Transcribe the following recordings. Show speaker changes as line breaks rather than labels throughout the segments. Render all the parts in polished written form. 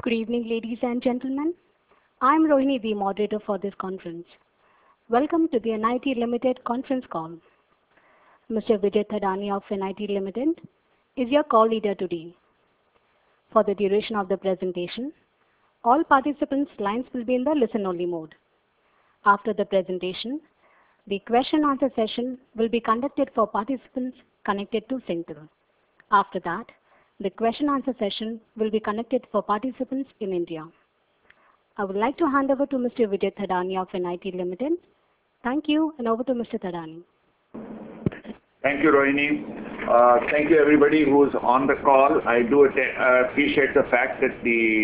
Good evening, ladies and gentlemen. I'm Rohini, the moderator for this conference. Welcome to the NIT Limited conference call. Mr. Vijay Thadani of NIT Limited is your call leader today. For the duration of the presentation, all participants' lines will be in the listen-only mode. After the presentation, the question-answer session will be conducted for participants connected to Central. After that, the question-answer session will be conducted for participants in India. I would like to hand over to Mr. Vijay Thadani of NIT Limited. Thank you, and over to Mr. Thadani.
Thank you, Rohini. Thank you, everybody who's on the call. I do appreciate the fact that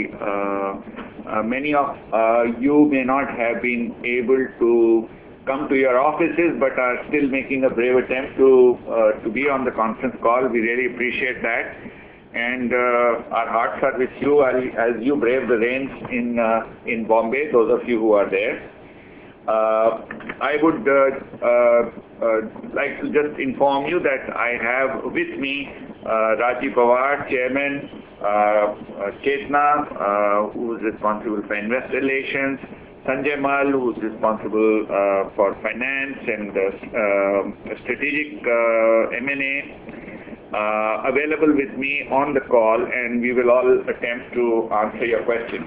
many of you may not have been able to come to your offices, but are still making a brave attempt to be on the conference call. We really appreciate that. And our hearts are with you as you brave the rains in Bombay, those of you who are there. I would like to just inform you that I have with me Rajiv Pawar, Chairman, Chetna, who is responsible for Investor Relations, Sanjay Mal, who is responsible for Finance and Strategic M&A. Available with me on the call, and we will all attempt to answer your questions.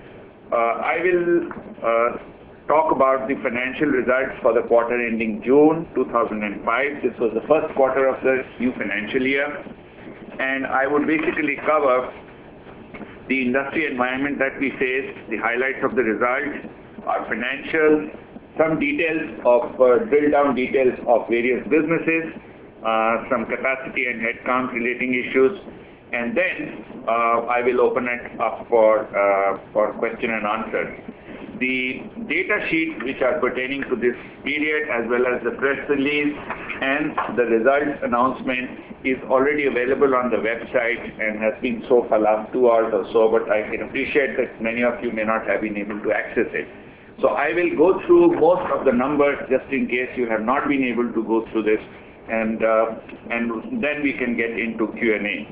I will talk about the financial results for the quarter ending June 2005. This was the first quarter of the new financial year, and I would basically cover the industry environment that we faced, the highlights of the results, our financials, some details of drill-down details of various businesses, some capacity and headcount relating issues, and then I will open it up for question and answer. The data sheets which are pertaining to this period, as well as the press release and the results announcement, is already available on the website and has been so for last 2 hours or so, but I can appreciate that many of you may not have been able to access it. So I will go through most of the numbers just in case you have not been able to go through this, and then we can get into Q&A.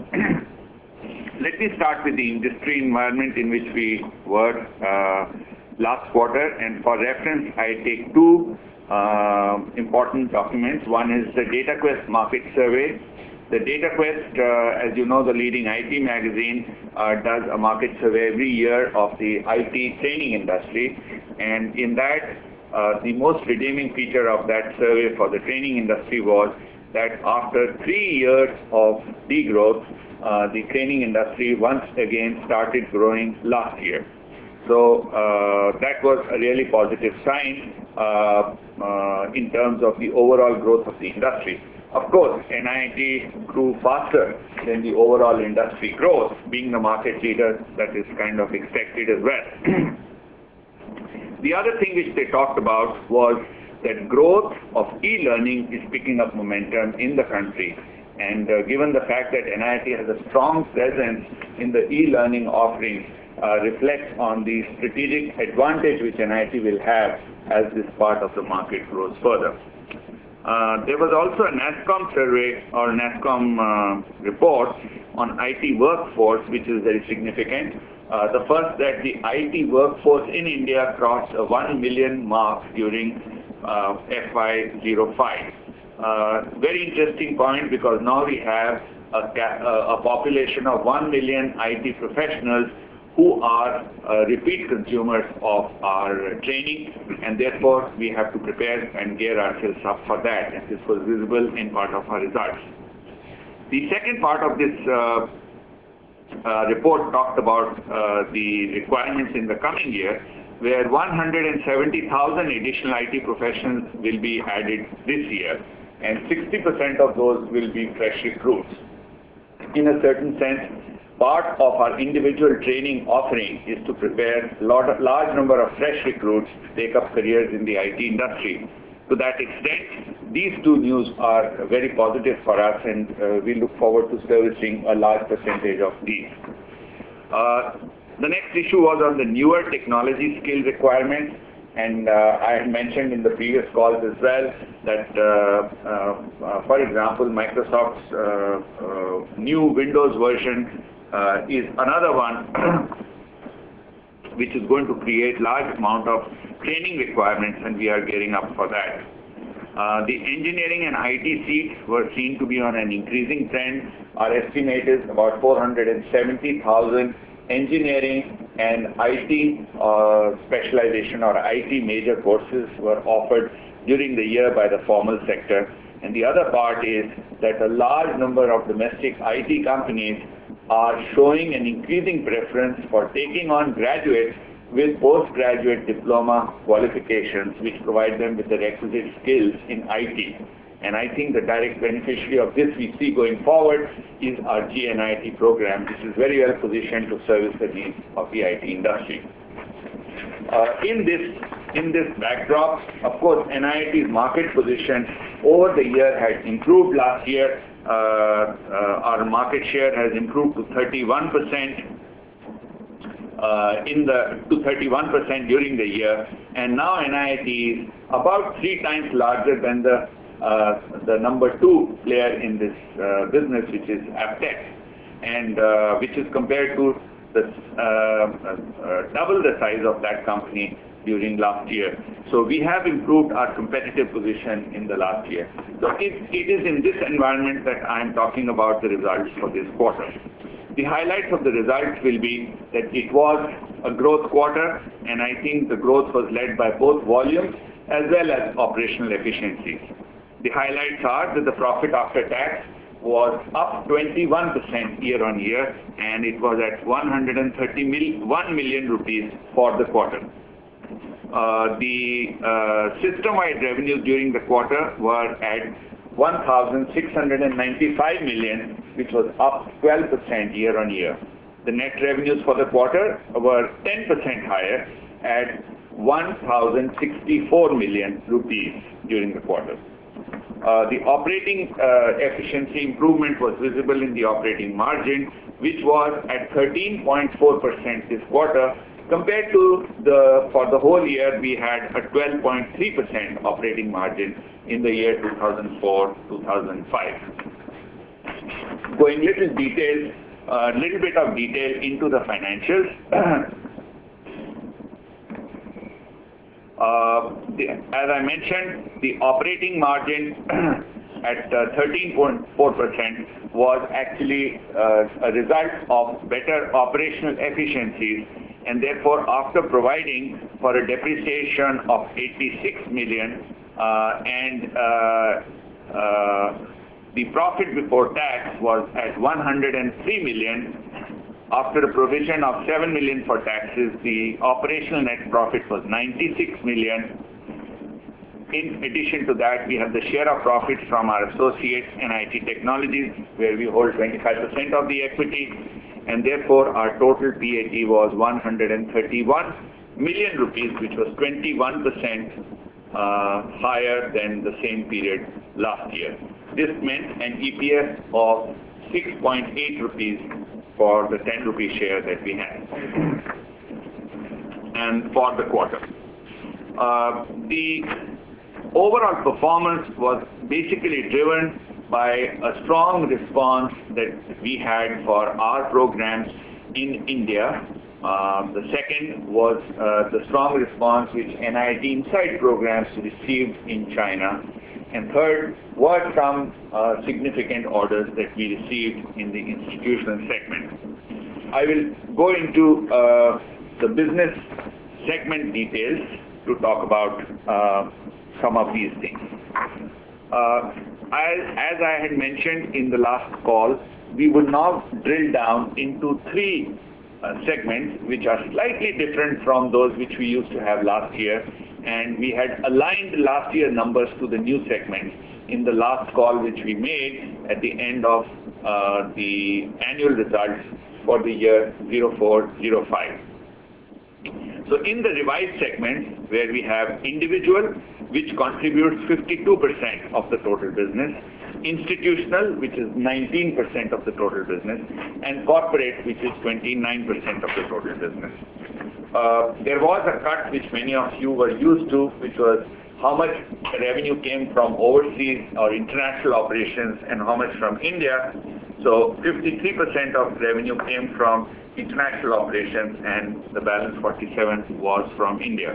Let me start with the industry environment in which we were last quarter, and for reference I take two important documents. One is the DataQuest market survey. The DataQuest, as you know, the leading IT magazine, does a market survey every year of the IT training industry, and in that the most redeeming feature of that survey for the training industry was that after 3 years of degrowth, the training industry once again started growing last year. So that was a really positive sign in terms of the overall growth of the industry. Of course, NIT grew faster than the overall industry growth, being the market leader. That is kind of expected as well. The other thing which they talked about was that growth of e-learning is picking up momentum in the country. And given the fact that NIT has a strong presence in the e-learning offerings, reflects on the strategic advantage which NIT will have as this part of the market grows further. There was also a NASSCOM survey or NASSCOM report on IT workforce, which is very significant. The first that the IT workforce in India crossed a 1 million mark during FY05. Very interesting point, because now we have a population of 1 million IT professionals who are repeat consumers of our training, and therefore we have to prepare and gear ourselves up for that, and this was visible in part of our results. The second part of this report talked about the requirements in the coming year, where 170,000 additional IT professionals will be added this year, and 60% of those will be fresh recruits. In a certain sense, part of our individual training offering is to prepare large number of fresh recruits to take up careers in the IT industry. To that extent, these two news are very positive for us, and we look forward to servicing a large percentage of these. The next issue was on the newer technology skill requirements, and I had mentioned in the previous calls as well that, for example, Microsoft's new Windows version is another one which is going to create large amount of training requirements, and we are gearing up for that. The engineering and IT seats were seen to be on an increasing trend. Our estimate is about 470,000 engineering and IT specialization or IT major courses were offered during the year by the formal sector. And the other part is that a large number of domestic IT companies are showing an increasing preference for taking on graduates with postgraduate diploma qualifications, which provide them with the requisite skills in IT. And I think the direct beneficiary of this we see going forward is our GNIT program, which is very well positioned to service the needs of the IT industry. In this backdrop, of course, NIIT's market position over the year has improved. Last year, our market share has improved to 31%. To 31% during the year, and now NIIT is about 3 times larger than the number 2 player in this business, which is Aptech, and which is compared to the double the size of that company during last year. So we have improved our competitive position in the last year. So it is in this environment that I am talking about the results for this quarter. The highlights of the results will be that it was a growth quarter, and I think the growth was led by both volumes as well as operational efficiencies. The highlights are that the profit after tax was up 21% year on year, and it was at 131 million rupees for the quarter. The system-wide revenues during the quarter were at 1,695 million, which was up 12% year on year. The net revenues for the quarter were 10% higher at 1,064 million rupees during the quarter. The operating efficiency improvement was visible in the operating margin, which was at 13.4% this quarter. Compared to for the whole year, we had a 12.3% operating margin in the year 2004-2005. Going little bit of detail into the financials. As I mentioned, the operating margin at 13.4% was actually a result of better operational efficiencies, and therefore after providing for a depreciation of 86 million and the profit before tax was at 103 million, after a provision of 7 million for taxes, the operational net profit was 96 million. In addition to that, we have the share of profits from our associates NIIT Technologies, where we hold 25% of the equity, and therefore our total PAT was 131 million rupees, which was 21% higher than the same period last year. This meant an EPS of 6.8 rupees for the 10 rupee share that we had, and for the quarter. The overall performance was basically driven by a strong response that we had for our programs in India. The second was the strong response which NIIT Inside programs received in China. And third was some significant orders that we received in the institutional segment. I will go into the business segment details to talk about some of these things. As I had mentioned in the last call, we would now drill down into 3 segments which are slightly different from those which we used to have last year, and we had aligned last year numbers to the new segments in the last call which we made at the end of the annual results for the year 04-05. So in the revised segments, where we have individual, which contributes 52% of the total business, institutional, which is 19% of the total business, and corporate, which is 29% of the total business. There was a cut which many of you were used to, which was how much revenue came from overseas or international operations and how much from India. So 53% of revenue came from international operations and the balance 47 was from India.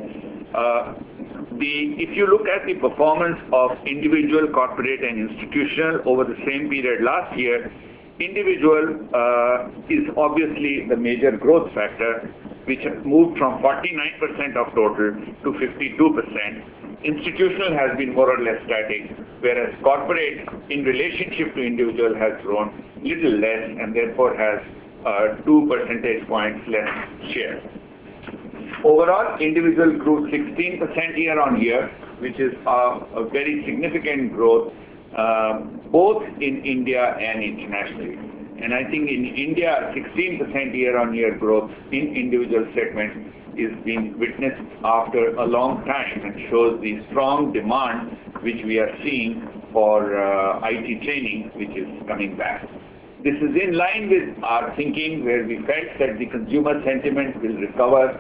If you look at the performance of individual, corporate and institutional over the same period last year, individual is obviously the major growth factor, which has moved from 49% of total to 52%. Institutional has been more or less static, whereas corporate in relationship to individual has grown little less and therefore has 2 percentage points less share. Overall, individual grew 16% year on year, which is a very significant growth both in India and internationally. And I think in India, 16% year on year growth in individual segment is being witnessed after a long time and shows the strong demand which we are seeing for IT training, which is coming back. This is in line with our thinking, where we felt that the consumer sentiment will recover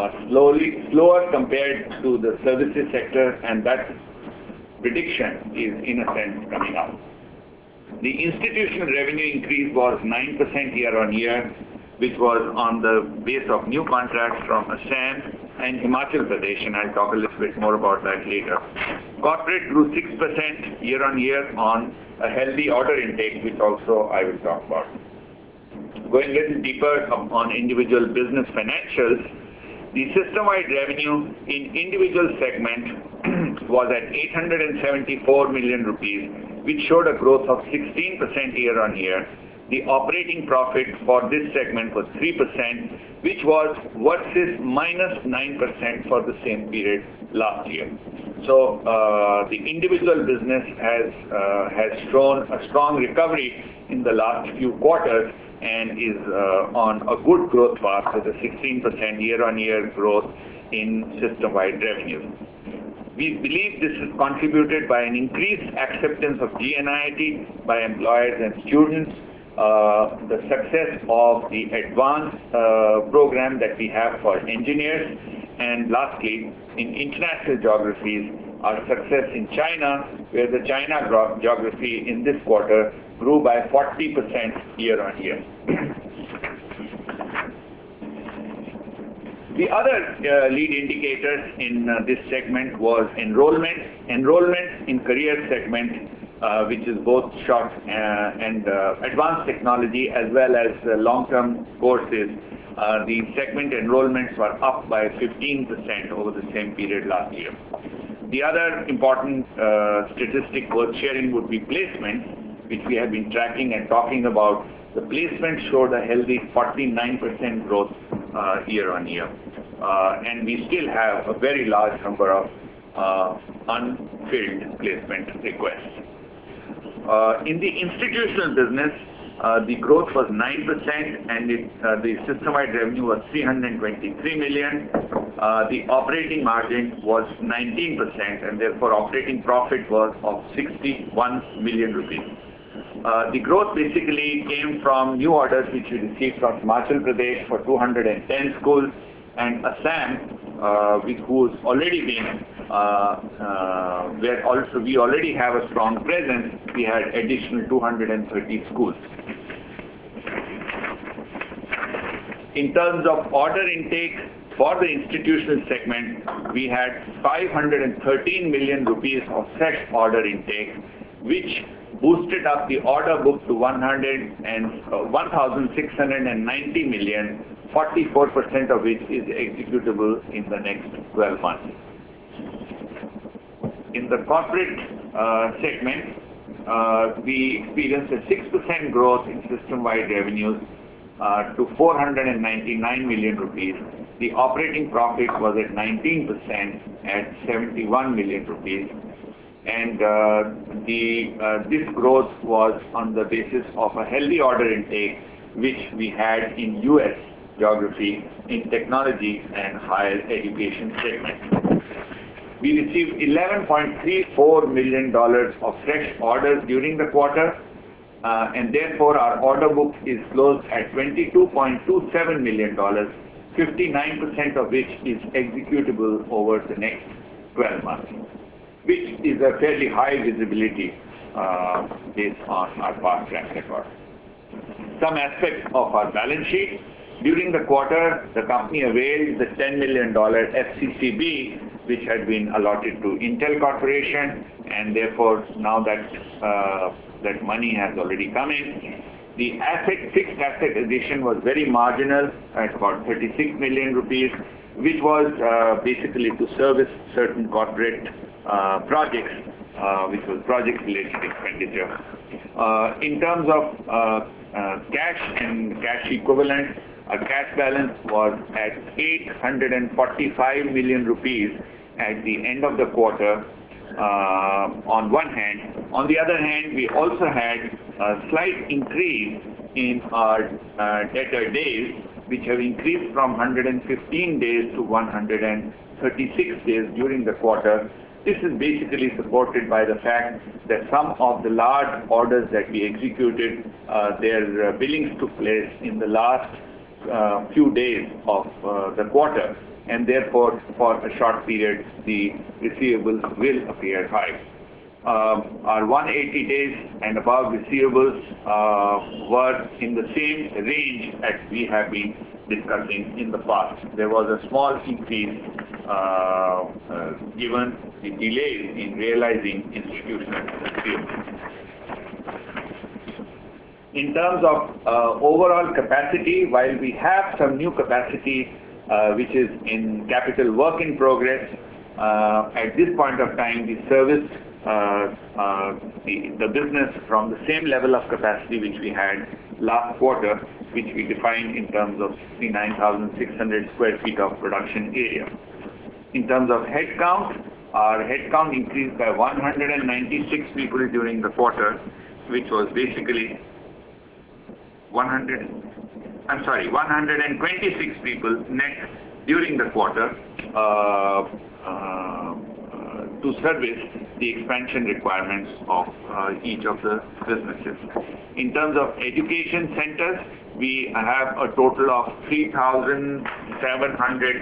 slower compared to the services sector, and that prediction is in a sense coming up. The institutional revenue increase was 9% year on year, which was on the base of new contracts from Assam and Himachal Pradesh, and I'll talk a little bit more about that later. Corporate grew 6% year on year on a healthy order intake, which also I will talk about. Going a little deeper on individual business financials, the system-wide revenue in individual segment was at 874 million rupees, which showed a growth of 16% year on year. The operating profit for this segment was 3%, which was versus minus 9% for the same period last year. So the individual business has shown a strong recovery in the last few quarters and is on a good growth path with a 16% year-on-year growth in system-wide revenue. We believe this is contributed by an increased acceptance of GNIIT by employers and students, the success of the advanced program that we have for engineers, and lastly, in international geographies, our success in China, where the China geography in this quarter grew by 40% year on year. The other lead indicators in this segment was enrollment. Enrollment in career segment, which is both short and advanced technology as well as long-term courses. The segment enrollments were up by 15% over the same period last year. The other important statistic worth sharing would be placement, which we have been tracking and talking about. The placement showed a healthy 49% growth year on year. And we still have a very large number of unfilled placement requests. In the institutional business, the growth was 9% and the system-wide revenue was 323 million. The operating margin was 19% and therefore operating profit was of 61 million rupees. The growth basically came from new orders which we received from Himachal Pradesh for 210 schools and Assam, who's already been, where also we already have a strong presence. We had additional 230 schools. In terms of order intake for the institutional segment, we had 513 million rupees of fresh order intake, which boosted up the order book to 1,690 million, 44% of which is executable in the next 12 months. In the corporate segment, we experienced a 6% growth in system-wide revenues to 499 million rupees. The operating profit was at 19% at 71 million rupees. And this growth was on the basis of a healthy order intake, which we had in US geography, in technology and higher education segment. We received $11.34 million of fresh orders during the quarter, and therefore our order book is closed at $22.27 million, 59% of which is executable over the next 12 months. Which is a fairly high visibility based on our past track record. Some aspects of our balance sheet. During the quarter, the company availed the $10 million FCCB, which had been allotted to Intel Corporation, and therefore now that money has already come in. The fixed asset addition was very marginal at about 36 million rupees, which was basically to service certain corporate projects, which was project-related expenditure. In terms of cash and cash equivalent, our cash balance was at 845 million rupees at the end of the quarter, on one hand. On the other hand, we also had a slight increase in our debtor days, which have increased from 115 days to 136 days during the quarter. This is basically supported by the fact that some of the large orders that we executed, their billings took place in the last few days of the quarter, and therefore for a short period the receivables will appear high. Our 180 days and above receivables were in the same range as we have been discussing in the past. There was a small increase given the delays in realizing institutional receivables. In terms of overall capacity, while we have some new capacity which is in capital work in progress, at this point of time we service the business from the same level of capacity which we had last quarter, which we defined in terms of 69,600 square feet of production area. In terms of headcount, our headcount increased by 196 people during the quarter, which was basically 126 people net during the quarter to service the expansion requirements of each of the businesses. In terms of education centers, we have a total of 3,780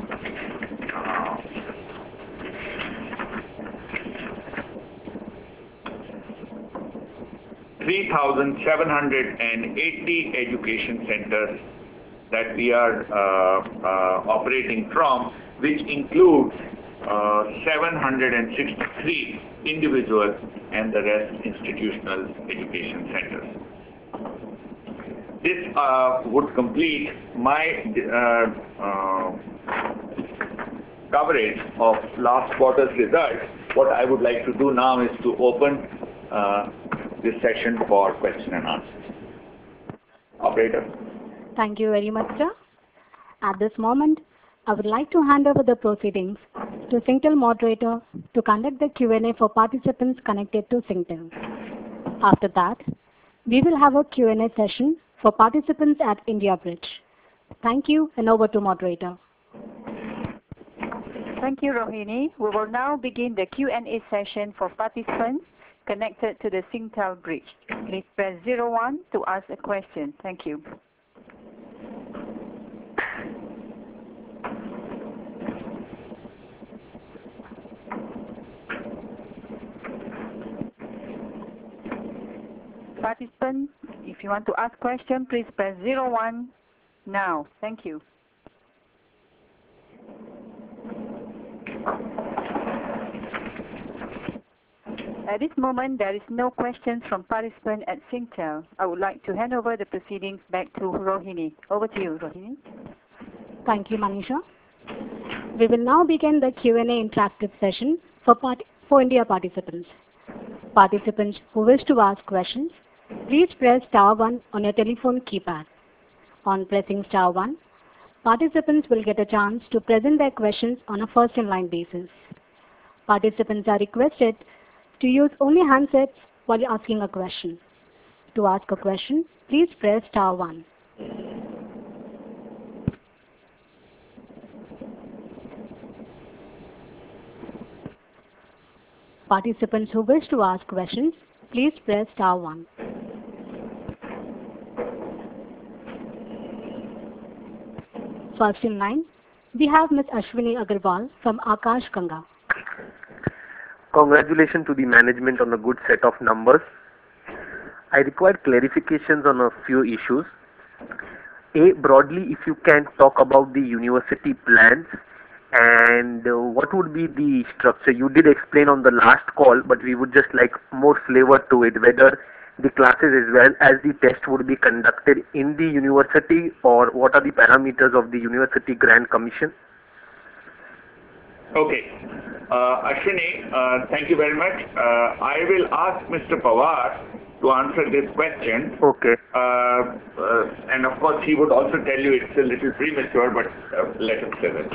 education centers that we are operating from, which includes 763 individual and the rest institutional education centers. This would complete my coverage of last quarter's results. What I would like to do now is to open this session for question and answers. Operator.
Thank you very much, sir. At this moment, I would like to hand over the proceedings to Singtel moderator to conduct the Q&A for participants connected to Singtel. After that, we will have a Q&A session for participants at India Bridge. Thank you, and over to moderator.
Thank you, Rohini. We will now begin the Q&A session for participants connected to the Singtel Bridge. Please press 01 to ask a question. Thank you. Participants, if you want to ask question, please press 01 now. Thank you. At this moment, there is no questions from participants at Singtel. I would like to hand over the proceedings back to Rohini. Over to you, Rohini.
Thank you, Manisha. We will now begin the Q&A interactive session for India participants. Participants who wish to ask questions, please press *1 on your telephone keypad. On pressing *1, participants will get a chance to present their questions on a first-in-line basis. Participants are requested to use only handsets while asking a question. To ask a question, please press *1. Participants who wish to ask questions, please press *1. First in line, we have Ms. Ashwini Agarwal from Akash Ganga.
Congratulations to the management on a good set of numbers. I require clarifications on a few issues. A, broadly, if you can talk about the university plans and what would be the structure. You did explain on the last call, but we would just like more flavor to it, whether the classes as well as the test would be conducted in the university, or what are the parameters of the University Grant Commission.
Okay. Ashwini, thank you very much. I will ask Mr. Pawar to answer this question.
Okay.
And of course, he would also tell you it's a little premature, but let him say that.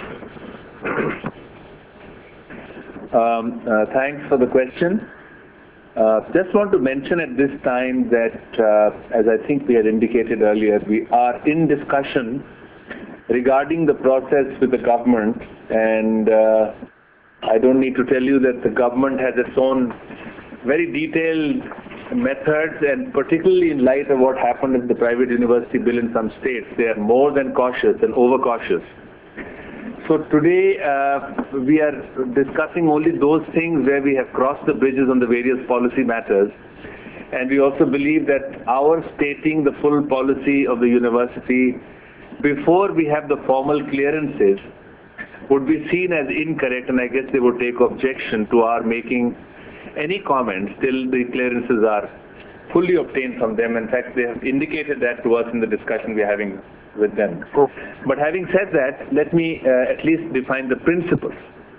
Thanks for the question. Just want to mention at this time that, as I think we had indicated earlier, we are in discussion regarding the process with the government, and I don't need to tell you that the government has its own very detailed methods, and particularly in light of what happened in the private university bill in some states, they are more than cautious and overcautious. So today we are discussing only those things where we have crossed the bridges on the various policy matters, and we also believe that our stating the full policy of the university before we have the formal clearances would be seen as incorrect, and I guess they would take objection to our making any comments till the clearances are fully obtained from them. In fact, they have indicated that to us in the discussion we are having with them. But having said that, let me at least define the principles.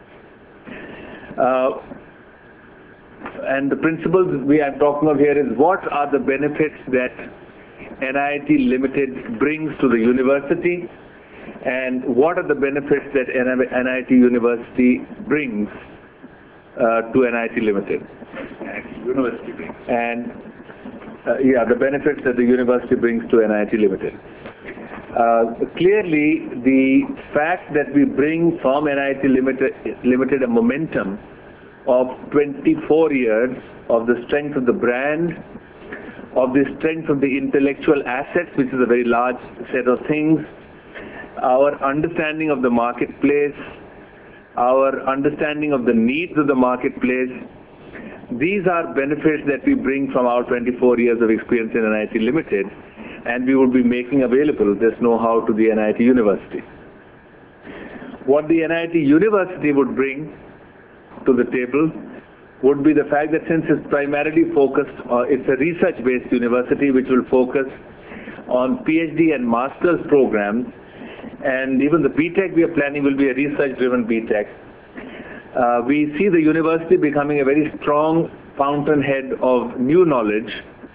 And the principles we are talking of here is what are the benefits that NIIT Limited brings to the university, and what are the benefits that NIIT University brings to NIIT Limited.
University brings.
And the benefits that the university brings to NIIT Limited. Clearly, the fact that we bring from NIIT Limited a momentum of 24 years of the strength of the brand, of the strength of the intellectual assets, which is a very large set of things, our understanding of the marketplace, our understanding of the needs of the marketplace. These are benefits that we bring from our 24 years of experience in NIIT Limited, and we would be making available this know-how to the NIIT University. What the NIIT University would bring to the table would be the fact that since it's primarily focused, it's a research-based university which will focus on PhD and master's programs, and even the BTech we are planning will be a research-driven BTech. We see the university becoming a very strong fountainhead of new knowledge,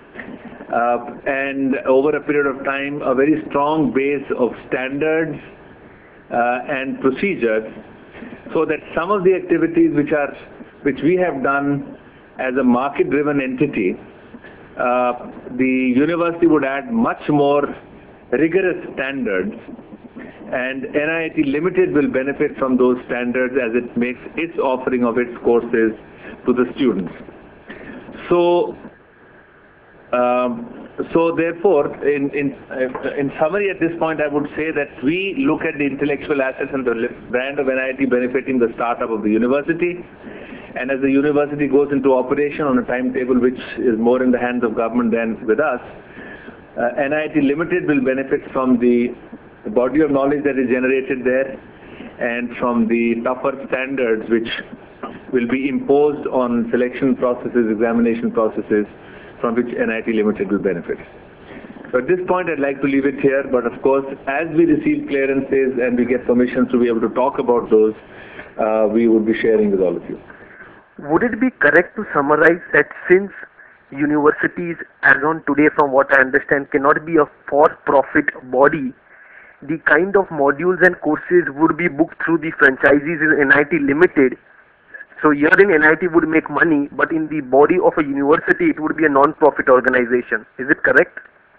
and over a period of time a very strong base of standards and procedures, so that some of the activities which we have done as a market-driven entity, the university would add much more rigorous standards, and NIIT Limited will benefit from those standards as it makes its offering of its courses to the students. So therefore, in summary at this point, I would say that we look at the intellectual assets and the brand of NIIT benefiting the startup of the university, and as the university goes into operation on a timetable which is more in the hands of government than with us, NIIT Limited will benefit from the body of knowledge that is generated there, and from the tougher standards which will be imposed on selection processes, examination processes, from which NIIT Limited will benefit. So at this point I'd like to leave it here, but of course as we receive clearances and we get permissions to be able to talk about those, we would be sharing with all of you.
Would it be correct to summarize that since universities as on today, from what I understand, cannot be a for-profit body, the kind of modules and courses would be booked through the franchisees in NIIT Limited? So here in NIIT would make money, but in the body of a university it would be a non-profit organization. Is it correct?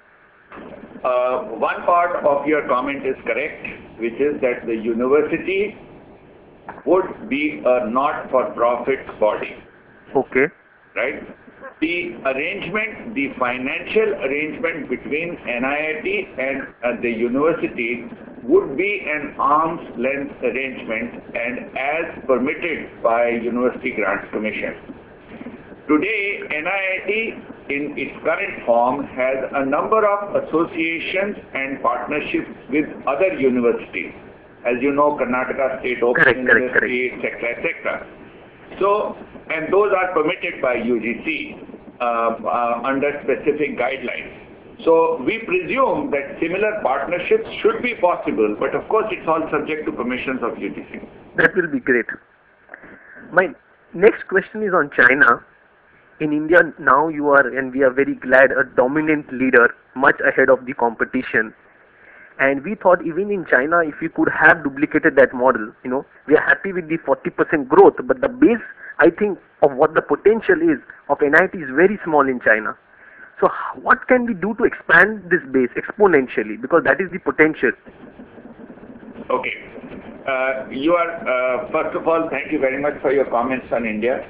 One part of your comment is correct, which is that the university would be a not-for-profit body.
Okay.
Right? The arrangement, the financial arrangement between NIIT and the university would be an arm's length arrangement and as permitted by University Grants Commission. Today, NIIT in its current form has a number of associations and partnerships with other universities. As you know, Karnataka State Open University, etc., etc. So, and those are permitted by UGC under specific guidelines. So we presume that similar partnerships should be possible, but of course it's all subject to permissions of UGC.
That will be great. My next question is on China. In India now you are, and we are very glad, a dominant leader, much ahead of the competition. And we thought even in China, if we could have duplicated that model, we are happy with the 40% growth, but the base, I think, of what the potential is of NIIT is very small in China. So what can we do to expand this base exponentially? Because that is the potential.
Okay. You are, first of all, thank you very much for your comments on India.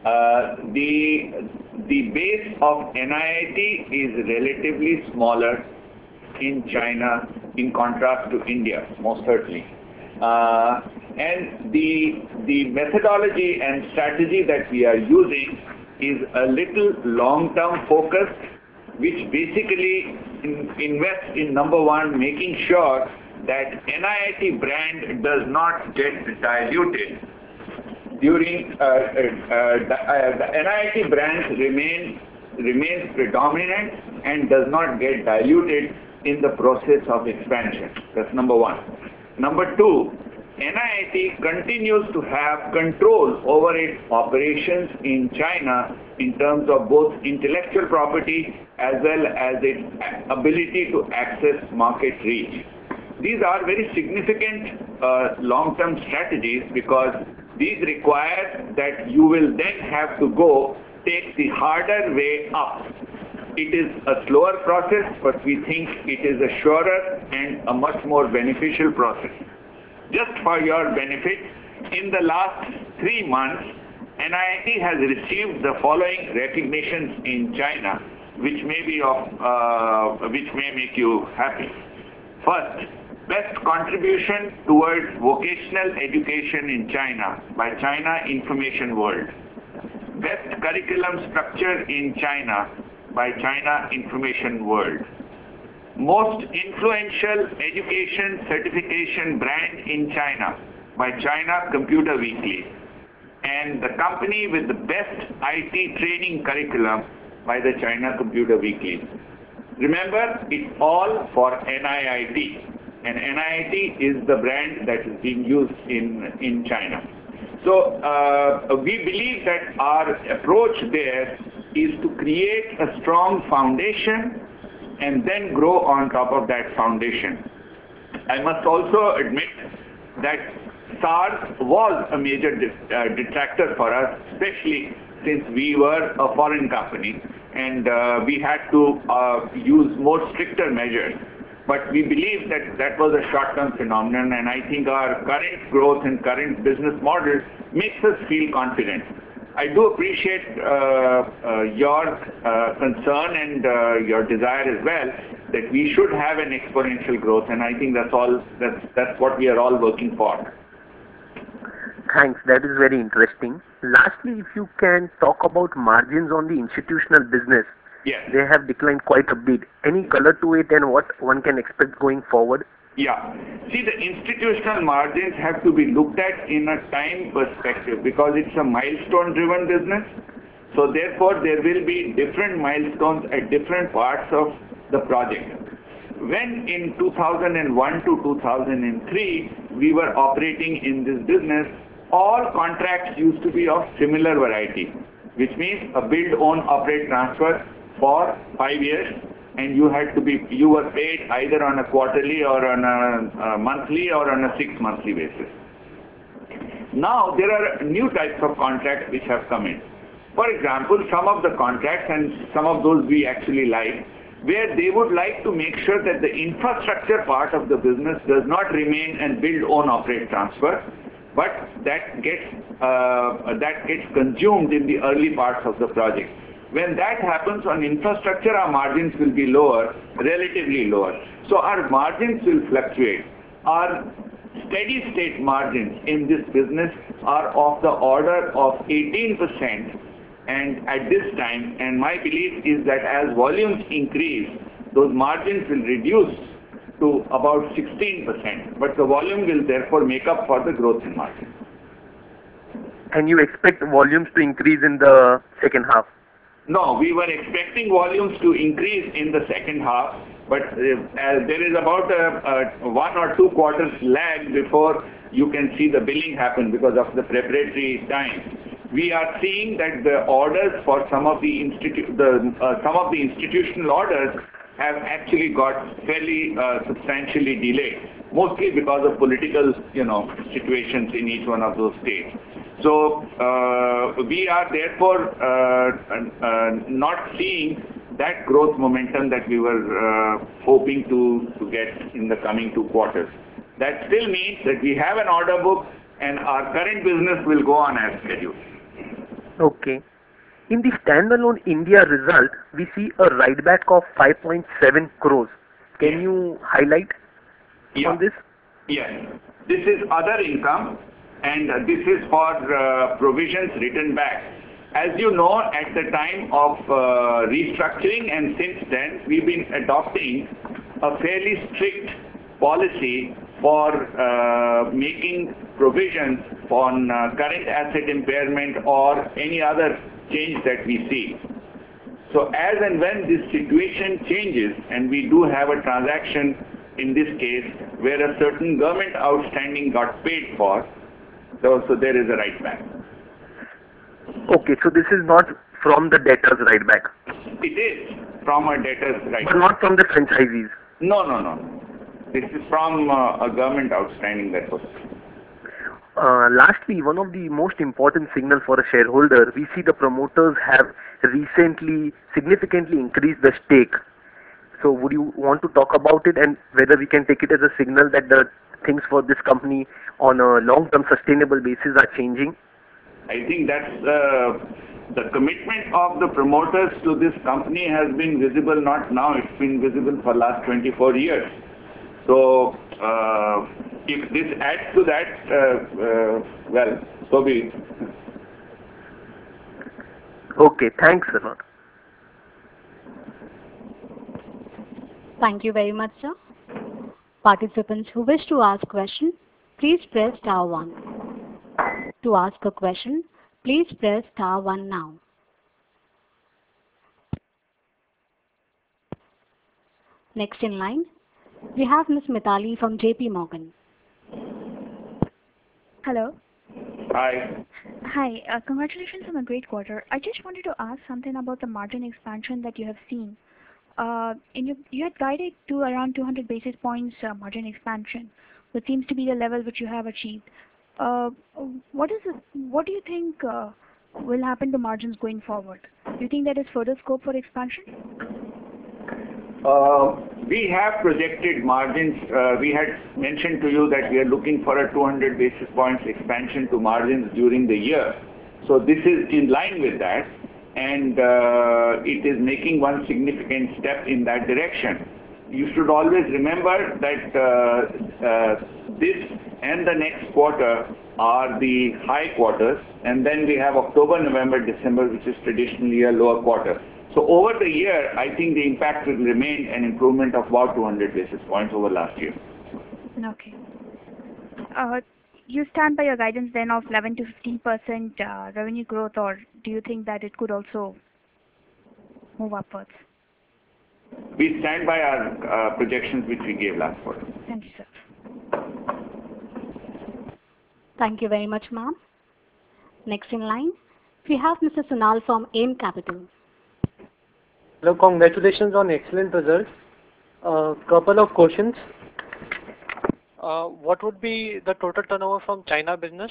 The base of NIIT is relatively smaller in China in contrast to India, most certainly. And the methodology and strategy that we are using is a little long-term focused, which basically invests in, number one, making sure that NIIT brand does not get diluted. During the NIIT brand remains predominant and does not get diluted in the process of expansion. That's number one. Number two, NIIT continues to have control over its operations in China in terms of both intellectual property as well as its ability to access market reach. These are very significant long-term strategies because these require that you will then have to go take the harder way up. It is a slower process, but we think it is a surer and a much more beneficial process. Just for your benefit, in the last 3 months, NIIT has received the following recognitions in China, which may make you happy. First, Best Contribution towards Vocational Education in China by China Information World. Best Curriculum Structure in China by China Information World. Most Influential Education Certification Brand in China by China Computer Weekly. And the company with the best IT training curriculum by the China Computer Weekly. Remember, it's all for NIIT. And NIIT is the brand that is being used in China. So we believe that our approach there is to create a strong foundation and then grow on top of that foundation. I must also admit that SARS was a major detractor for us, especially since we were a foreign company and we had to use more stricter measures. But we believe that that was a short-term phenomenon, and I think our current growth and current business model makes us feel confident. I do appreciate your concern and your desire as well that we should have an exponential growth, and I think that's what we are all working for.
Thanks, that is very interesting. Lastly, if you can talk about margins on the institutional business.
Yes.
They have declined quite a bit. Any color to it and what one can expect going forward?
Yeah. See, the institutional margins have to be looked at in a time perspective because it's a milestone-driven business. So therefore, there will be different milestones at different parts of the project. When in 2001 to 2003, we were operating in this business, all contracts used to be of similar variety, which means a build, own, operate, transfer for 5 years, and you were paid either on a quarterly or on a monthly or on a 6-monthly basis. Now there are new types of contracts which have come in. For example, some of the contracts, and some of those we actually like, where they would like to make sure that the infrastructure part of the business does not remain and build, own, operate, transfer, but that gets consumed in the early parts of the project. When that happens on infrastructure, our margins will be lower, relatively lower. So our margins will fluctuate. our steady state margins in this business are of the order of 18%, and at this time, and my belief is that as volumes increase, those margins will reduce to about 16%, but the volume will therefore make up for the growth in margin.
And you expect volumes to increase in the second half?
No, we were expecting volumes to increase in the second half, but as there is about a 1 or 2 quarters lag before you can see the billing happen because of the preparatory time. We are seeing that the orders for some of the institutional orders have actually got fairly substantially delayed, mostly because of political, situations in each one of those states. So we are therefore not seeing that growth momentum that we were hoping to get in the coming 2 quarters. That still means that we have an order book and our current business will go on as scheduled.
Okay. In the standalone India result, we see a write-back of 5.7 crores. Can you highlight on this?
Yes. This is other income, and this is for provisions written back. As you know, at the time of restructuring and since then, we've been adopting a fairly strict policy for making provisions on current asset impairment or any other change that we see. So as and when this situation changes, and we do have a transaction in this case where a certain government outstanding got paid for, so there is a write back.
Okay, so this is not from the debtors write back?
It is from a debtors write back.
But not from the franchisees?
No. This is from a government outstanding that was.
Lastly, one of the most important signals for a shareholder, we see the promoters have recently significantly increased the stake. So would you want to talk about it and whether we can take it as a signal that the things for this company on a long-term sustainable basis are changing?
I think that's the commitment of the promoters to this company has been visible not now, it's been visible for last 24 years. So if this adds to that, well, so be it.
Okay, thanks a lot.
Thank you very much, sir. Participants who wish to ask questions, please press star 1. To ask a question, please press star 1 now. Next in line, we have Ms. Mitali from JP Morgan.
Hello.
Hi.
Hi. Congratulations on a great quarter. I just wanted to ask something about the margin expansion that you have seen. You had guided to around 200 basis points margin expansion, which seems to be the level which you have achieved. What do you think will happen to margins going forward? Do you think there is further scope for expansion?
We have projected margins. We had mentioned to you that we are looking for a 200 basis points expansion to margins during the year. So this is in line with that, and it is making one significant step in that direction. You should always remember that this and the next quarter are the high quarters, and then we have October, November, December, which is traditionally a lower quarter. So over the year, I think the impact will remain an improvement of about 200 basis points over last year.
Okay. You stand by your guidance then of 11 to 15% revenue growth, or do you think that it could also move upwards?
We stand by our projections which we gave last quarter.
Thank you, sir.
Thank you very much, ma'am. Next in line, we have Mr. Sunal from AIM Capital.
Hello, congratulations on excellent results. Couple of questions. What would be the total turnover from China business?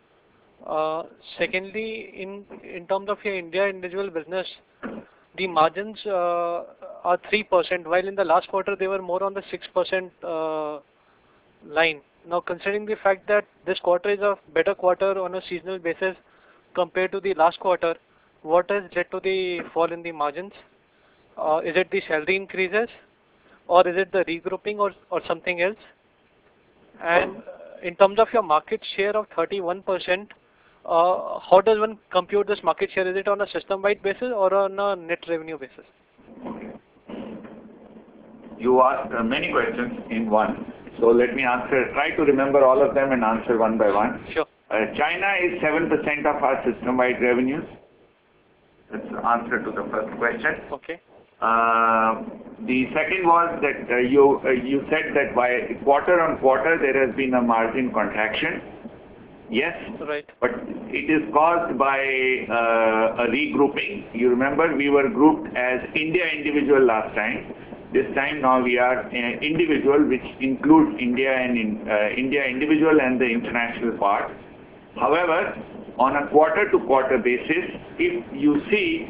Secondly, in terms of your India individual business, the margins are 3%, while in the last quarter they were more on the 6% line. Now, considering the fact that this quarter is a better quarter on a seasonal basis compared to the last quarter, what has led to the fall in the margins? Is it the salary increases, or is it the regrouping, or something else? And in terms of your market share of 31%, how does one compute this market share? Is it on a system-wide basis or on a net revenue basis?
You asked many questions in one. So let me answer, try to remember all of them and answer one by one.
Sure.
China is 7% of our system-wide revenues. That's the answer to the first question.
Okay.
The second was that you said that by quarter on quarter there has been a margin contraction. Yes,
Right.
but it is caused by a regrouping. You remember we were grouped as India individual last time. This time now we are individual, which includes India and India individual and the international part. However, on a quarter-to-quarter basis, if you see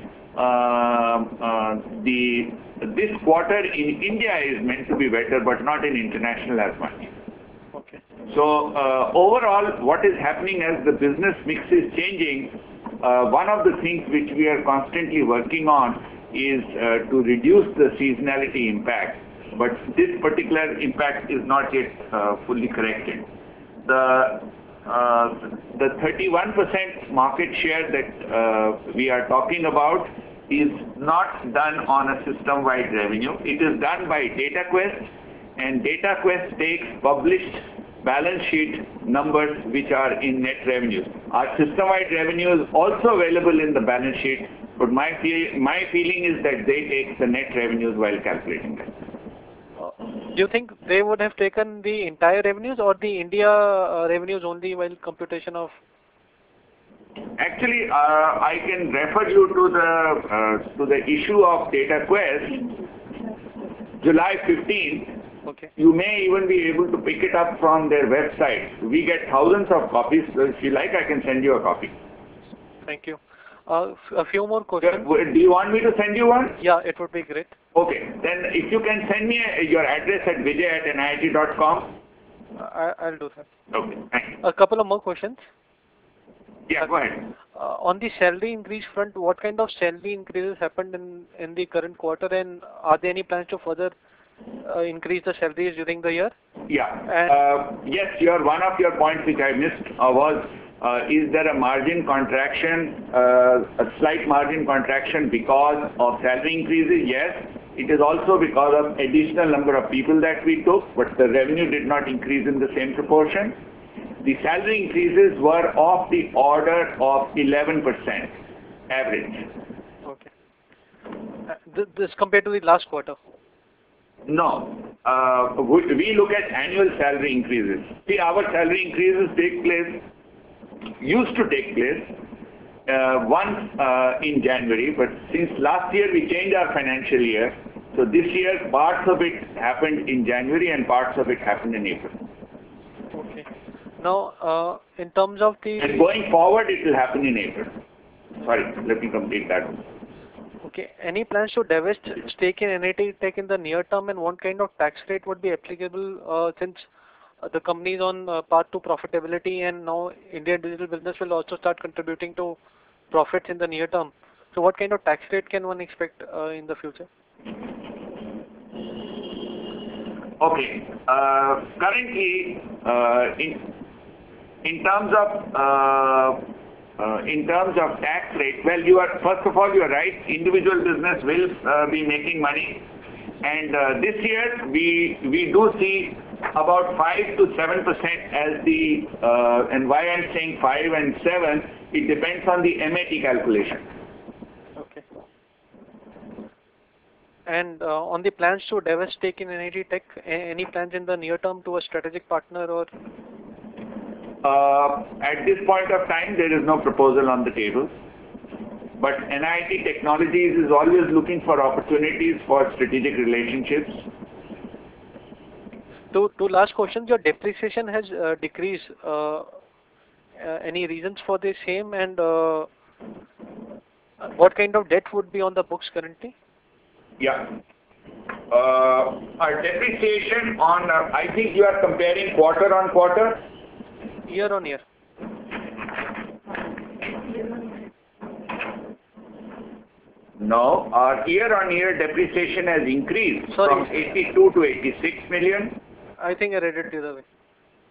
this quarter in India is meant to be better, but not in international as much.
Okay.
So overall, what is happening as the business mix is changing, one of the things which we are constantly working on is to reduce the seasonality impact. But this particular impact is not yet fully corrected. The 31% market share that we are talking about is not done on a system-wide revenue. It is done by DataQuest, and DataQuest takes published balance sheet numbers which are in net revenues. Our system-wide revenue is also available in the balance sheet, but my feeling is that they take the net revenues while calculating that.
Do you think they would have taken the entire revenues or the India revenues only while computation of?
Actually, I can refer you to the issue of DataQuest, July 15th.
Okay.
You may even be able to pick it up from their website. We get thousands of copies. So if you like, I can send you a copy.
Thank you. A few more questions.
Do you want me to send you one?
Yeah, it would be great.
Okay. Then if you can send me your address at vijay@nit.com.
I'll do that.
Okay. Thank you.
A couple of more questions.
Yeah, go ahead.
On the salary increase front, what kind of salary increases happened in the current quarter, and are there any plans to further increase the salaries during the year?
Yeah. Yes, one of your points which I missed was, is there a margin contraction, a slight margin contraction because of salary increases? Yes. It is also because of additional number of people that we took, but the revenue did not increase in the same proportion. The salary increases were of the order of 11% average.
Okay. This compared to the last quarter?
No. We look at annual salary increases. See, our salary increases used to take place once in January, but since last year we changed our financial year. So this year parts of it happened in January and parts of it happened in April.
Okay. Now, in terms of the...
And going forward, it will happen in April. Sorry, let me complete that one.
Okay. Any plans to divest stake in NIT Tech in the near term, and what kind of tax rate would be applicable since the company is on path to profitability, and now India digital business will also start contributing to profits in the near term? So what kind of tax rate can one expect in the future?
Okay. Currently, in terms of tax rate, well, first of all, you are right. Individual business will be making money, and this year we do see about 5 to 7% as the and why I'm saying 5 and 7, it depends on the MAT calculation.
Okay. And on the plans to divest stake in NIT Tech, any plans in the near term to a strategic partner or?
At this point of time, there is no proposal on the table. But NIT Technologies is always looking for opportunities for strategic relationships.
Two last questions. Your depreciation has decreased. Any reasons for the same, and what kind of debt would be on the books currently?
Yeah. Our depreciation on, I think you are comparing quarter on quarter?
Year on year.
No, our year-on-year depreciation has increased from 82 to 86 million.
I think I read it the other way.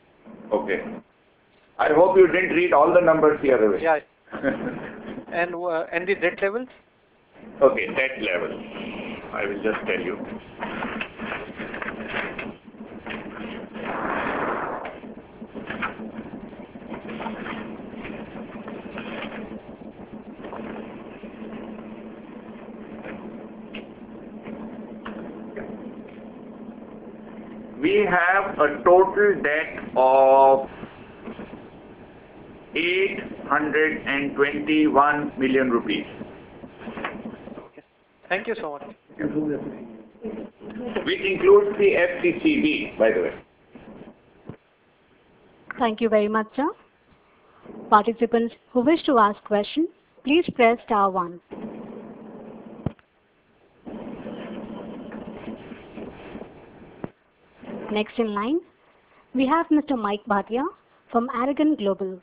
Okay. I hope you didn't read all the numbers the other way.
Yeah. And the debt levels?
Okay, debt level. I will just tell you. We have a total debt of 821 million rupees.
Thank you so much.
Which includes the FCCB, by the way.
Thank you very much, sir. Participants who wish to ask questions, please press star 1. Next in line, we have Mr. Mike Bhatia from Aragon Global.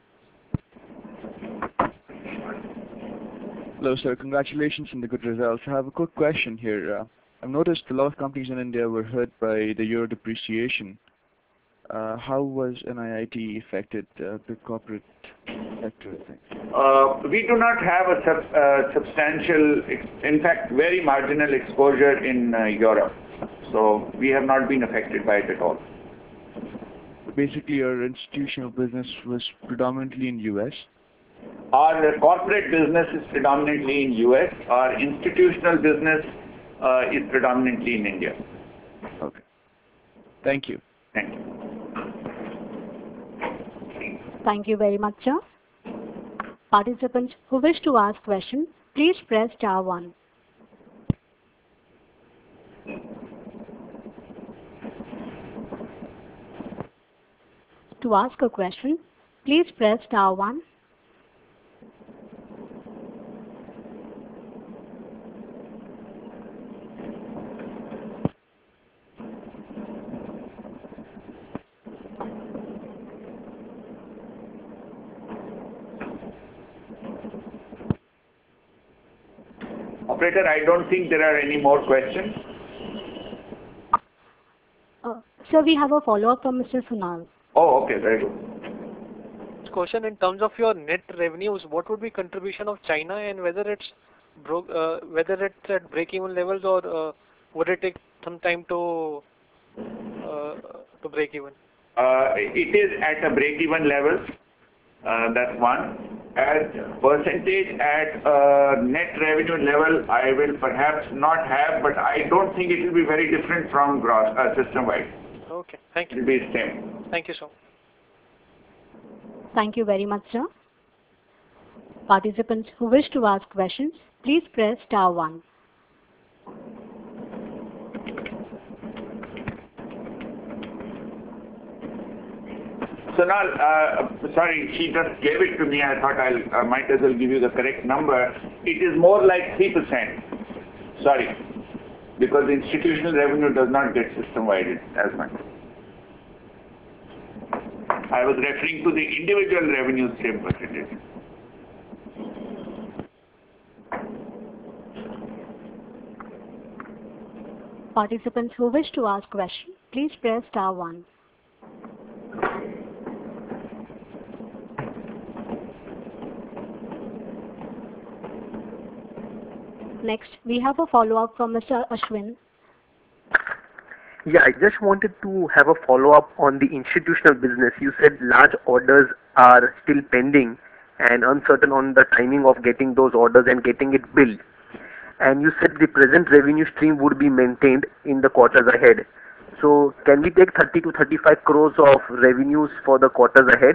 Hello, sir. Congratulations on the good results. I have a quick question here. I've noticed a lot of companies in India were hurt by the euro depreciation. How was NIIT affected, the corporate sector thing?
We do not have a substantial, in fact, very marginal exposure in Europe. So we have not been affected by it at all.
Basically, your institutional business was predominantly in US.
Our corporate business is predominantly in US. Our institutional business is predominantly in India.
Okay. Thank you.
Thank you.
Thank you very much, sir. Participants who wish to ask questions, please press star 1. To ask a question, please press star 1.
Operator, I don't think there are any more questions.
Sir, we have a follow-up from Mr. Sunal.
Oh, okay, very good.
Question in terms of your net revenues, what would be contribution of China and whether it's at break-even levels or would it take some time to break even?
It is at a break-even level. That's one. As percentage at net revenue level, I will perhaps not have, but I don't think it will be very different from gross system-wide.
Okay, thank
It
you.
will be the same.
Thank you so much.
Thank you very much, sir. Participants who wish to ask questions, please press star 1.
Sonal, sorry, she just gave it to me. I thought I might as well give you the correct number. It is more like 3%. Sorry, because institutional revenue does not get system-wide as much. I was referring to the individual revenue same percentage.
Participants who wish to ask questions, please press star 1. Next, we have a follow-up from Mr. Ashwin.
Yeah, I just wanted to have a follow-up on the institutional business. You said large orders are still pending and uncertain on the timing of getting those orders and getting it billed. And you said the present revenue stream would be maintained in the quarters ahead. So can we take 30 to 35 crores of revenues for the quarters ahead?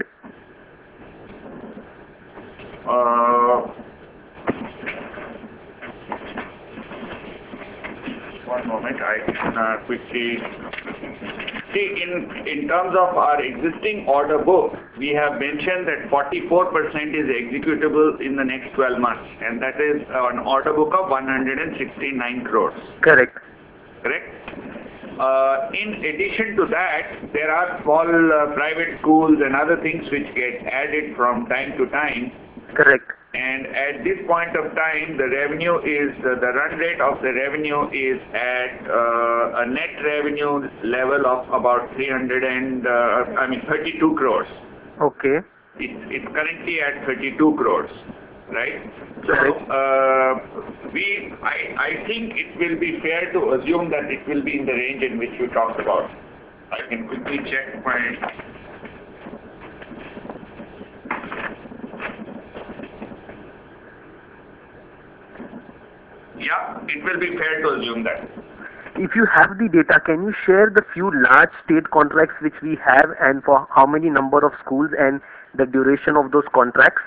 One moment, I can quickly see. In terms of our existing order book, we have mentioned that 44% is executable in the next 12 months, and that is an order book of 169 crores.
Correct.
Correct? In addition to that, there are small private schools and other things which get added from time to time.
Correct.
And at this point of time, the revenue is, the run rate of the revenue is at a net revenue level of about 32 crores.
Okay.
It's currently at 32 crores, right? So I think it will be fair to assume that it will be in the range in which you talked about. I can quickly check my. Yeah, it will be fair to assume that.
If you have the data, can you share the few large state contracts which we have and for how many number of schools and the duration of those contracts?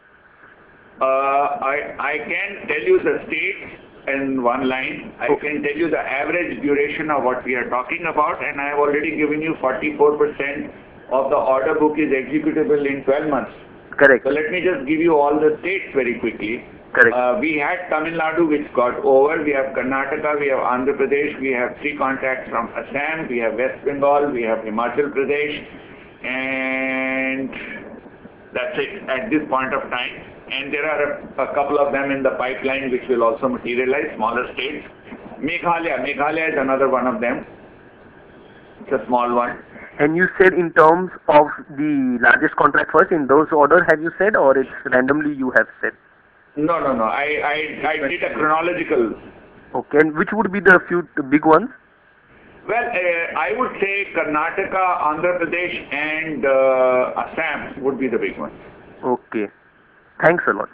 I can tell you the states in one line. I can tell you the average duration of what we are talking about, and I have already given you 44% of the order book is executable in 12 months.
Correct.
So let me just give you all the states very quickly.
Correct.
We had Tamil Nadu, which got over. We have Karnataka, we have Andhra Pradesh, we have 3 contracts from Assam, we have West Bengal, we have Himachal Pradesh, and that's it at this point of time. And there are a couple of them in the pipeline which will also materialize, smaller states. Meghalaya is another one of them. It's a small one.
And you said in terms of the largest contract first, in those order have you said, or it's randomly you have said?
No. I did a chronological.
Okay, and which would be the few big ones?
Well, I would say Karnataka, Andhra Pradesh, and Assam would be the big ones.
Okay. Thanks a lot.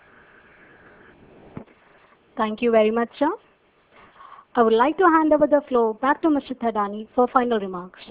Thank you very much, sir. I would like to hand over the floor back to Mr. Thadani for final remarks.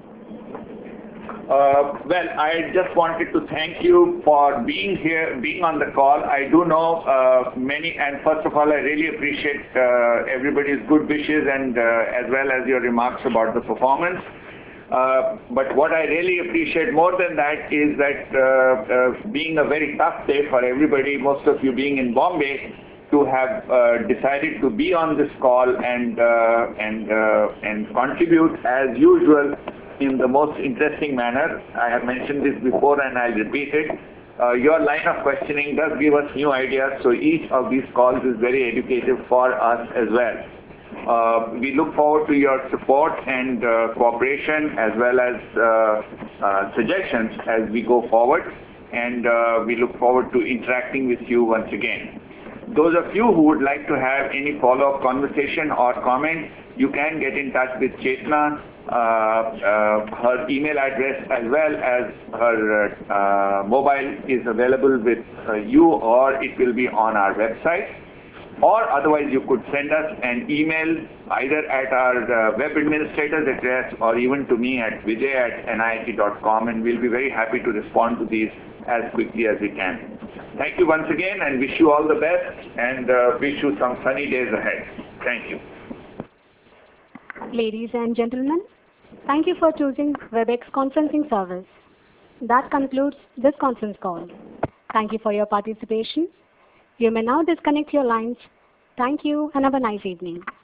Well, I just wanted to thank you for being here, being on the call. I do know many, and first of all, I really appreciate everybody's good wishes and as well as your remarks about the performance. But what I really appreciate more than that is that being a very tough day for everybody, most of you being in Bombay, to have decided to be on this call and contribute as usual in the most interesting manner. I have mentioned this before and I'll repeat it. Your line of questioning does give us new ideas, so each of these calls is very educative for us as well. We look forward to your support and cooperation as well as suggestions as we go forward, and we look forward to interacting with you once again. Those of you who would like to have any follow-up conversation or comment, you can get in touch with Chetna. Her email address as well as her mobile is available with you, or it will be on our website. Or otherwise you could send us an email either at our web administrator's address or even to me at vijay@nit.com, and we'll be very happy to respond to these as quickly as we can. Thank you once again and wish you all the best, and wish you some sunny days ahead. Thank you.
Ladies and gentlemen, thank you for choosing WebEx conferencing service. That concludes this conference call. Thank you for your participation. You may now disconnect your lines. Thank you and have a nice evening.